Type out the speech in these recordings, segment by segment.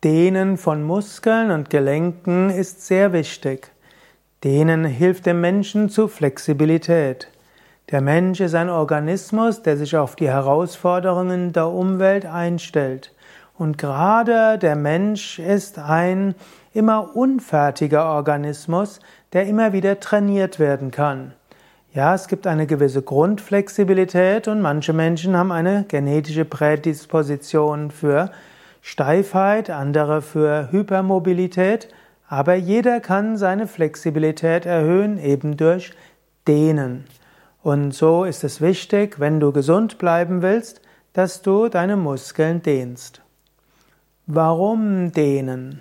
Dehnen von Muskeln und Gelenken ist sehr wichtig. Dehnen hilft dem Menschen zu Flexibilität. Der Mensch ist ein Organismus, der sich auf die Herausforderungen der Umwelt einstellt. Und gerade der Mensch ist ein immer unfertiger Organismus, der immer wieder trainiert werden kann. Ja, es gibt eine gewisse Grundflexibilität und manche Menschen haben eine genetische Prädisposition für Steifheit, andere für Hypermobilität, aber jeder kann seine Flexibilität erhöhen, eben durch Dehnen. Und so ist es wichtig, wenn du gesund bleiben willst, dass du deine Muskeln dehnst. Warum dehnen?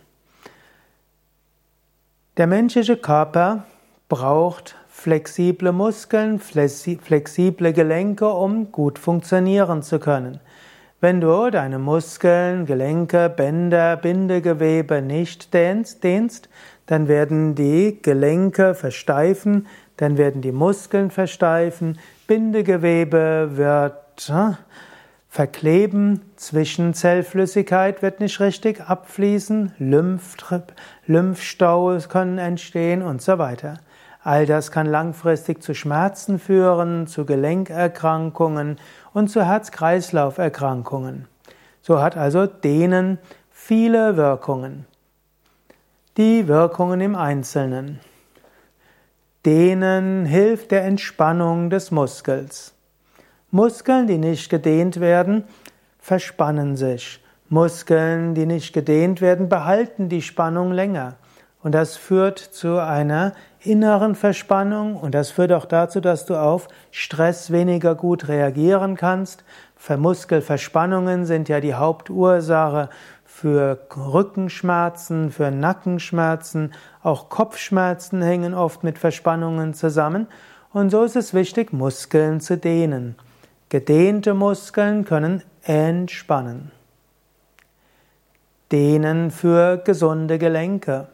Der menschliche Körper braucht flexible Muskeln, flexible Gelenke, um gut funktionieren zu können. Wenn du deine Muskeln, Gelenke, Bänder, Bindegewebe nicht dehnst, dann werden die Gelenke versteifen, dann werden die Muskeln versteifen, Bindegewebe wird verkleben, Zwischenzellflüssigkeit wird nicht richtig abfließen, Lymphstaus können entstehen und so weiter. All das kann langfristig zu Schmerzen führen, zu Gelenkerkrankungen und zu Herz-Kreislauf-Erkrankungen. So hat also Dehnen viele Wirkungen. Die Wirkungen im Einzelnen. Dehnen hilft der Entspannung des Muskels. Muskeln, die nicht gedehnt werden, verspannen sich. Muskeln, die nicht gedehnt werden, behalten die Spannung länger. Und das führt zu einer inneren Verspannung und das führt auch dazu, dass du auf Stress weniger gut reagieren kannst. Muskelverspannungen sind ja die Hauptursache für Rückenschmerzen, für Nackenschmerzen, auch Kopfschmerzen hängen oft mit Verspannungen zusammen. Und so ist es wichtig, Muskeln zu dehnen. Gedehnte Muskeln können entspannen. Dehnen für gesunde Gelenke.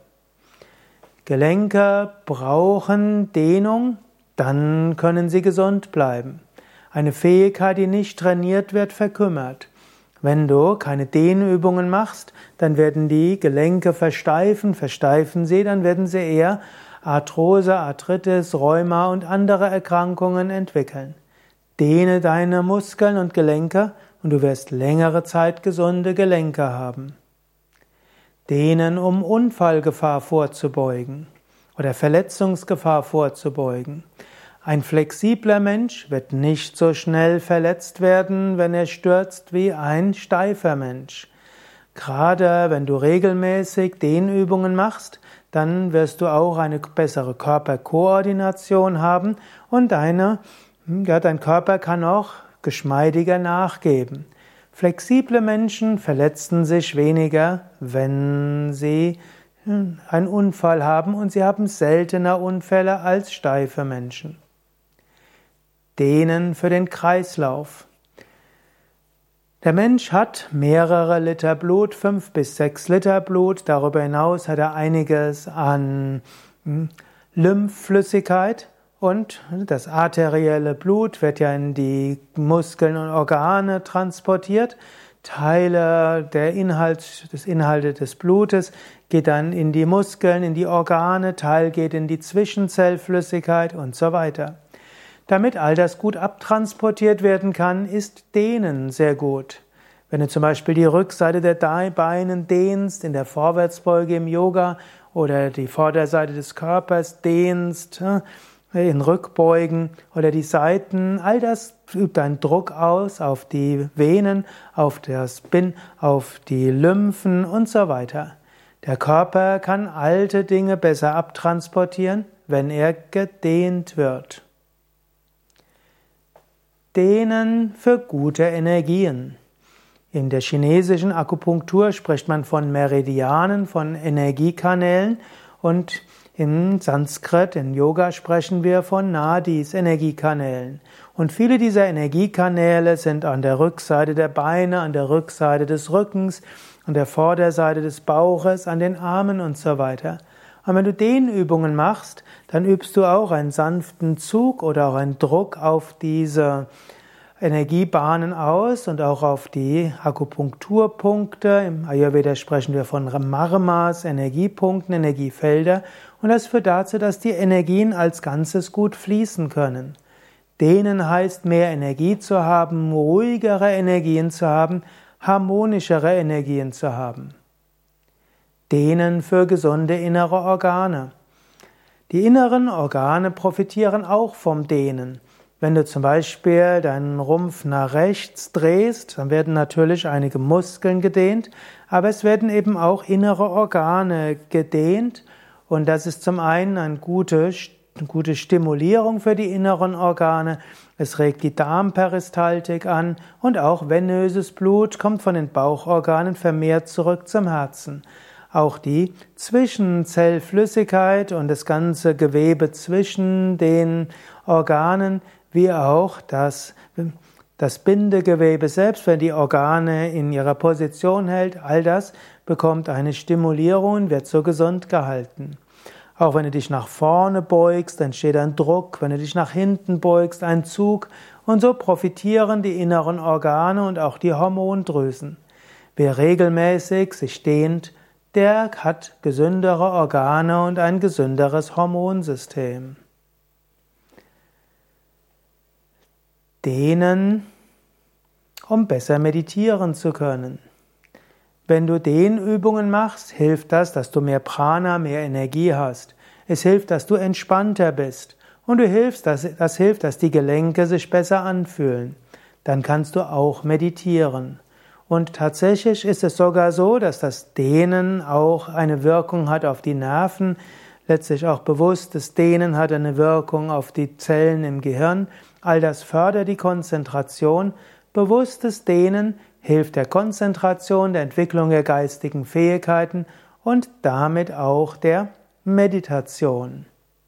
Gelenke brauchen Dehnung, dann können sie gesund bleiben. Eine Fähigkeit, die nicht trainiert wird, verkümmert. Wenn du keine Dehnübungen machst, dann werden die Gelenke versteifen sie, dann werden sie eher Arthrose, Arthritis, Rheuma und andere Erkrankungen entwickeln. Dehne deine Muskeln und Gelenke und du wirst längere Zeit gesunde Gelenke haben. Dehnen, um Unfallgefahr vorzubeugen oder Verletzungsgefahr vorzubeugen. Ein flexibler Mensch wird nicht so schnell verletzt werden, wenn er stürzt, wie ein steifer Mensch. Gerade wenn du regelmäßig Dehnübungen machst, dann wirst du auch eine bessere Körperkoordination haben und dein Körper kann auch geschmeidiger nachgeben. Flexible Menschen verletzen sich weniger, wenn sie einen Unfall haben und sie haben seltener Unfälle als steife Menschen. Dehnen für den Kreislauf. Der Mensch hat mehrere Liter Blut, 5 bis 6 Liter Blut. Darüber hinaus hat er einiges an Lymphflüssigkeit. Und das arterielle Blut wird ja in die Muskeln und Organe transportiert. Teile des Inhaltes des Blutes geht dann in die Muskeln, in die Organe, Teil geht in die Zwischenzellflüssigkeit und so weiter. Damit all das gut abtransportiert werden kann, ist Dehnen sehr gut. Wenn du zum Beispiel die Rückseite der Beine dehnst, in der Vorwärtsbeuge im Yoga oder die Vorderseite des Körpers dehnst, in Rückbeugen oder die Seiten, all das übt einen Druck aus auf die Venen, auf die Lymphen und so weiter. Der Körper kann alte Dinge besser abtransportieren, wenn er gedehnt wird. Dehnen für gute Energien. In der chinesischen Akupunktur spricht man von Meridianen, von Energiekanälen und in Sanskrit, in Yoga sprechen wir von Nadis, Energiekanälen. Und viele dieser Energiekanäle sind an der Rückseite der Beine, an der Rückseite des Rückens, an der Vorderseite des Bauches, an den Armen und so weiter. Und wenn du Dehnübungen machst, dann übst du auch einen sanften Zug oder auch einen Druck auf diese Energiebahnen aus und auch auf die Akupunkturpunkte. Im Ayurveda sprechen wir von Marmas, Energiepunkten, Energiefelder. Und das führt dazu, dass die Energien als Ganzes gut fließen können. Dehnen heißt, mehr Energie zu haben, ruhigere Energien zu haben, harmonischere Energien zu haben. Dehnen für gesunde innere Organe. Die inneren Organe profitieren auch vom Dehnen. Wenn du zum Beispiel deinen Rumpf nach rechts drehst, dann werden natürlich einige Muskeln gedehnt, aber es werden eben auch innere Organe gedehnt und das ist zum einen eine gute Stimulierung für die inneren Organe, es regt die Darmperistaltik an und auch venöses Blut kommt von den Bauchorganen vermehrt zurück zum Herzen. Auch die Zwischenzellflüssigkeit und das ganze Gewebe zwischen den Organen wie auch das Bindegewebe selbst, wenn die Organe in ihrer Position hält, all das bekommt eine Stimulierung und wird so gesund gehalten. Auch wenn du dich nach vorne beugst, entsteht ein Druck, wenn du dich nach hinten beugst, ein Zug und so profitieren die inneren Organe und auch die Hormondrüsen. Wer regelmäßig sich dehnt, der hat gesündere Organe und ein gesünderes Hormonsystem. Dehnen, um besser meditieren zu können. Wenn du Dehnübungen machst, hilft das, dass du mehr Prana, mehr Energie hast. Es hilft, dass du entspannter bist. Und das hilft, dass die Gelenke sich besser anfühlen. Dann kannst du auch meditieren. Und tatsächlich ist es sogar so, dass das Dehnen auch eine Wirkung hat auf die Nerven. Letztlich auch bewusstes Dehnen hat eine Wirkung auf die Zellen im Gehirn. All das fördert die Konzentration. Bewusstes Dehnen hilft der Konzentration, der Entwicklung der geistigen Fähigkeiten und damit auch der Meditation.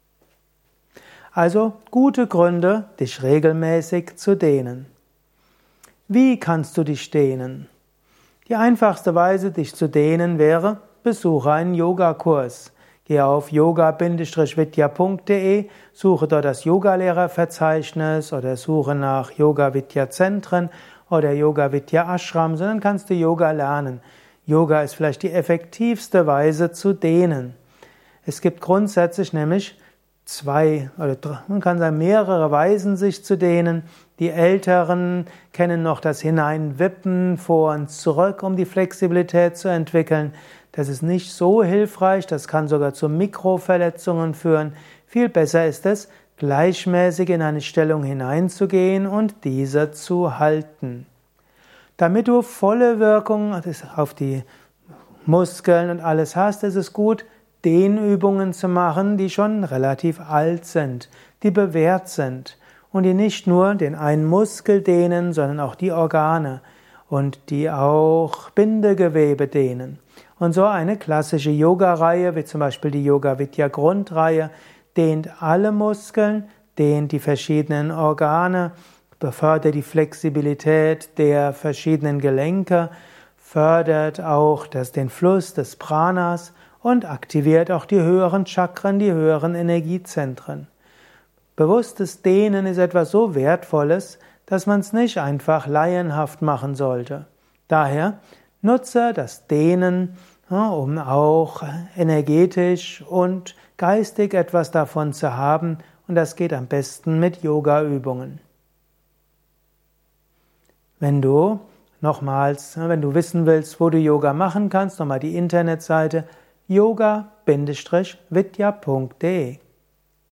Also gute Gründe, dich regelmäßig zu dehnen. Wie kannst du dich dehnen? Die einfachste Weise, dich zu dehnen, wäre, besuche einen Yogakurs. Gehe auf yoga-vidya.de, suche dort das Yogalehrerverzeichnis oder suche nach Yoga-Vidya-Zentren oder Yoga-Vidya-Ashrams, und dann kannst du Yoga lernen. Yoga ist vielleicht die effektivste Weise zu dehnen. Es gibt grundsätzlich nämlich man kann sagen, mehrere Weisen, sich zu dehnen. Die Älteren kennen noch das Hineinwippen vor und zurück, um die Flexibilität zu entwickeln. Das ist nicht so hilfreich, das kann sogar zu Mikroverletzungen führen. Viel besser ist es, gleichmäßig in eine Stellung hineinzugehen und diese zu halten. Damit du volle Wirkung auf die Muskeln und alles hast, ist es gut, Dehnübungen zu machen, die schon relativ alt sind, die bewährt sind und die nicht nur den einen Muskel dehnen, sondern auch die Organe und die auch Bindegewebe dehnen. Und so eine klassische Yoga-Reihe, wie zum Beispiel die Yoga-Vidya-Grundreihe, dehnt alle Muskeln, dehnt die verschiedenen Organe, befördert die Flexibilität der verschiedenen Gelenke, fördert auch den Fluss des Pranas und aktiviert auch die höheren Chakren, die höheren Energiezentren. Bewusstes Dehnen ist etwas so Wertvolles, dass man es nicht einfach laienhaft machen sollte. Daher nutze das Dehnen, um auch energetisch und geistig etwas davon zu haben, und das geht am besten mit Yoga-Übungen. Wenn du wissen willst, wo du Yoga machen kannst, nochmal die Internetseite yoga-vidya.de